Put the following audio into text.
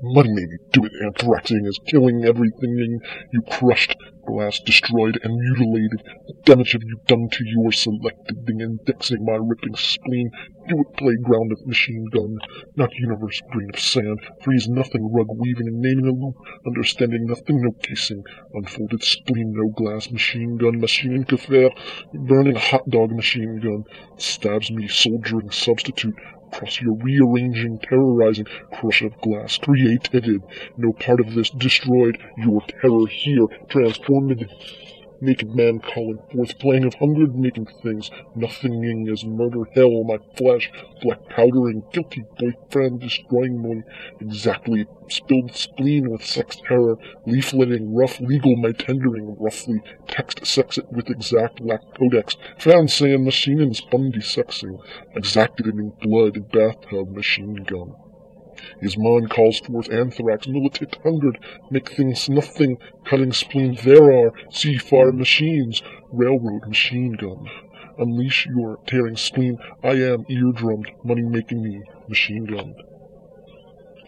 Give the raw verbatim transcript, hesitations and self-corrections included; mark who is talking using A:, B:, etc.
A: Money made you do it, anthraxing is killing everything you crushed, glass destroyed and mutilated. What damage have you done to your selected thing, indexing my ripping spleen? Do it, playground of machine gun, not universe grain of sand. Freeze nothing, rug weaving and naming a loop, understanding nothing, no casing, unfolded spleen, no glass machine gun, machine kafir, burning hot dog machine gun, stabs me, soldiering substitute. Cross your rearranging, terrorizing, crush of glass, created, no part of this destroyed, your terror here, transformed, naked man calling forth, playing of hunger, making things, nothinging as murder, hell, my flesh, black powdering, guilty boyfriend, destroying me, exactly, spilled spleen with sex terror, leafleting, rough legal, my tendering, roughly, text sex it with exact lack codex, found saying machine and spun desexing, exacted in blood, bathtub, machine gun. His mind calls forth anthrax, militant hungered, make things nothing, cutting spleen there are, sea fire machines, railroad machine gun. Unleash your tearing spleen, I am eardrummed, money making me, machine gun.